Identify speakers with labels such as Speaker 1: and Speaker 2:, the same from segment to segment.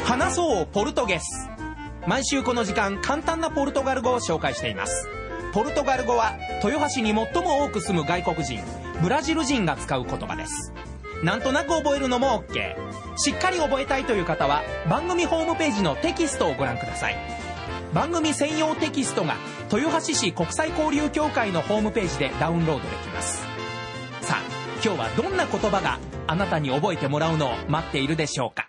Speaker 1: 話そうポルトゲス。毎週この時間、簡単なポルトガル語を紹介しています。ポルトガル語は豊橋に最も多く住む外国人、ブラジル人が使う言葉です。なんとなく覚えるのも OK。 しっかり覚えたいという方は番組ホームページのテキストをご覧ください。番組専用テキストが豊橋市国際交流協会のホームページでダウンロードできます。さあ、今日はどんな言葉があなたに覚えてもらうのを待っているでしょうか。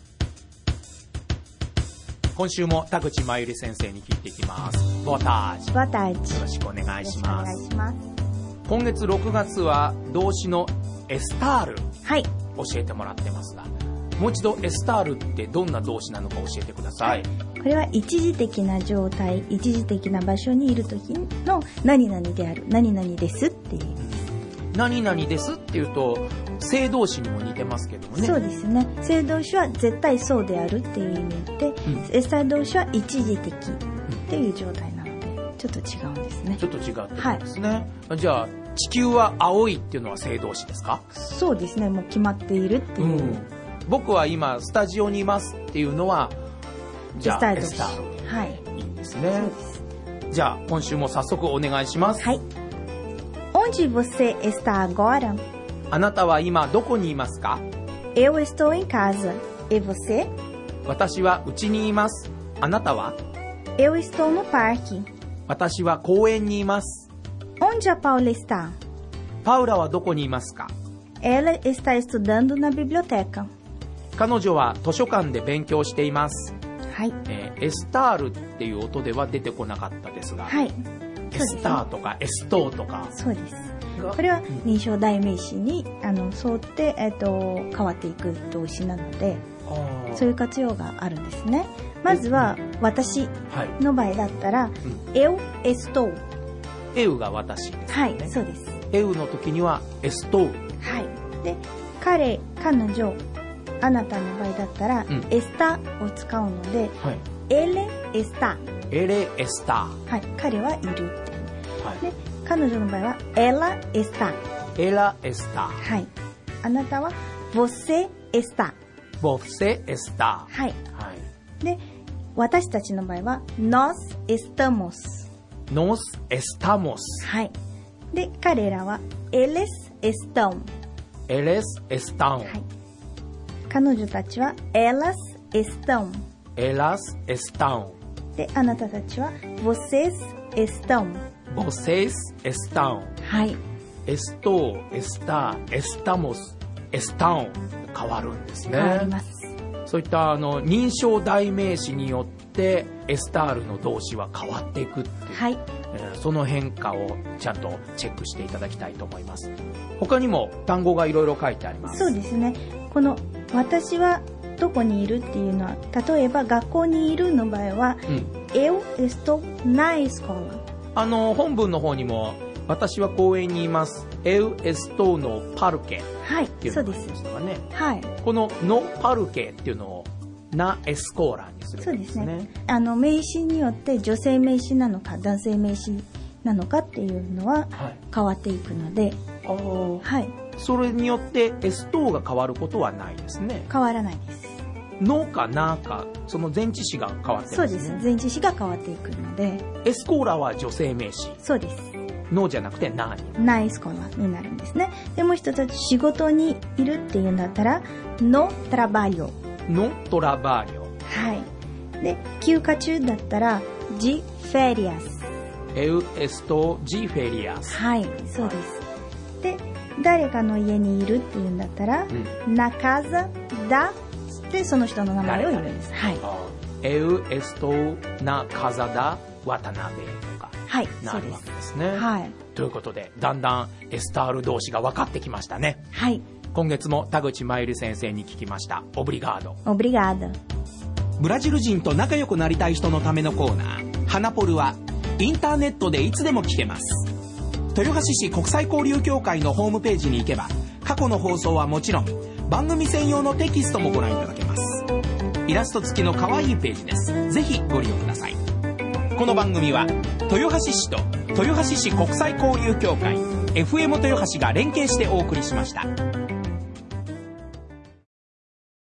Speaker 1: 今週も田口真由里先生に聞いていきます。ボタージ。
Speaker 2: ボタージ。
Speaker 1: よろしくお願いします。
Speaker 2: お願いします。
Speaker 1: 今月6月は動詞のエスタール、
Speaker 2: はい、
Speaker 1: 教えてもらってますが、もう一度エスタールってどんな動詞なのか教えてください。
Speaker 2: これは一時的な状態、一時的な場所にいる時の何々である、何々ですっていう意味です。
Speaker 1: 何々ですっていうと正動詞にも似てますけどもね。
Speaker 2: そうですね。正動詞は絶対そうであるっていう意味で、エスタール動詞は一時的っていう状態なので、ちょっと違うんですね。
Speaker 1: ちょっと違うってことですね。はい、じゃあ地球は青いっていうのは正動詞ですか？
Speaker 2: そうですね。もう決まっているっていう。
Speaker 1: 僕は今スタジオにいますっていうのはじゃあエスタール。
Speaker 2: はい。
Speaker 1: いいんですね。
Speaker 2: そうです。
Speaker 1: じゃあ今週も早速お願いします。
Speaker 2: はい。Onde você está agora?
Speaker 1: あなたは今どこにいますか？
Speaker 2: Eu estou em casa. E você?
Speaker 1: 私は家にいます。あなたは？
Speaker 2: Eu estou no parque.
Speaker 1: 私は公園にいます。
Speaker 2: Onde a Paula está?
Speaker 1: パウラはどこにいますか？
Speaker 2: Ela está estudando na biblioteca.
Speaker 1: 彼女は図書館で勉強しています。
Speaker 2: はい。
Speaker 1: エスタールっていう音では出てこなかったですが、
Speaker 2: はい。
Speaker 1: エスターとかエストーとか。
Speaker 2: そうです。これは認証代名詞に沿って、変わっていく動詞なので、そういう活用があるんですね。まずは私の場合だったら、Eu estou。
Speaker 1: エウが私ですね。
Speaker 2: はい、そうです。
Speaker 1: エウの時にはエストー。
Speaker 2: はい。で、彼女、あなたの場合だったら、エスタを使うので、
Speaker 1: はい、
Speaker 2: Ele está。
Speaker 1: エレエスタ。
Speaker 2: はい、彼はいる。
Speaker 1: はい。
Speaker 2: で、彼女の場合は Ela está。
Speaker 1: エラエスタ。
Speaker 2: はい。あなたは Você está。
Speaker 1: Você está。
Speaker 2: はい。
Speaker 1: はい。
Speaker 2: で、私たちの場合は Nós estamos。
Speaker 1: Nós estamos。
Speaker 2: はい。で、彼らは Eles estão。
Speaker 1: Eles estão。
Speaker 2: はい。彼女たちは Elas estão。
Speaker 1: Elas estão。
Speaker 2: で、あなたたちは Vocês estão。
Speaker 1: Vocês estão。
Speaker 2: はい。
Speaker 1: Estou、está、estamos、estão 変わるんですね。
Speaker 2: 変わります。
Speaker 1: そういった認証代名詞によってエスタールの動詞は変わっていくっていう、
Speaker 2: はい。
Speaker 1: その変化をちゃんとチェックしていただきたいと思います。他にも単語がいろいろ書いてあります。
Speaker 2: そうですね。この私はどこにいるっていうのは、例えば学校にいるの場合は、Eu estou na escola。
Speaker 1: 本文の方にも私は公園にいます。Eu estou no parque。
Speaker 2: はい、
Speaker 1: っていうのがありましたかね。
Speaker 2: はい。
Speaker 1: こののパルケっていうのをなエスコーラにするんですね。そうですね。
Speaker 2: 名詞によって女性名詞なのか男性名詞なのかっていうのは変わっていくので、はい。
Speaker 1: それによってエストーが変わることはないですね。
Speaker 2: 変わらないです。
Speaker 1: のかなか、その前置詞が変わってるんですね。
Speaker 2: そうです。前置詞が変わっていくので。
Speaker 1: エスコーラは女性名詞。
Speaker 2: そうです。
Speaker 1: のじゃなくてなに。
Speaker 2: ナイスコーラになるんですね。でもう一つ仕事にいるっていうんだったら、のトラバリオ。
Speaker 1: のトラバリオ。
Speaker 2: はい。で、休暇中だったら、ジフェリアス。
Speaker 1: Eu estou de férias。
Speaker 2: はい、そうです。で、誰かの家にいるっていうんだったら、na casa da でその人の名前を言うんです。はい。
Speaker 1: Eu estou na casa da Watanabe とか。
Speaker 2: はい、
Speaker 1: なるわけですね。
Speaker 2: はい。
Speaker 1: ということで、だんだんエスタール動詞が分かってきましたね。
Speaker 2: はい。
Speaker 1: 今月も田口真由里先生に聞きました。オブリガード。
Speaker 2: オブリガード。
Speaker 1: ブラジル人と仲良くなりたい人のためのコーナー、ハナポルはインターネットでいつでも聞けます。豊橋市国際交流協会のホームページに行けば、過去の放送はもちろん、番組専用のテキストもご覧いただけます。イラスト付きの可愛いページです。ぜひご利用ください。この番組は豊橋市と豊橋市国際交流協会 FM 豊橋が連携してお送りしました。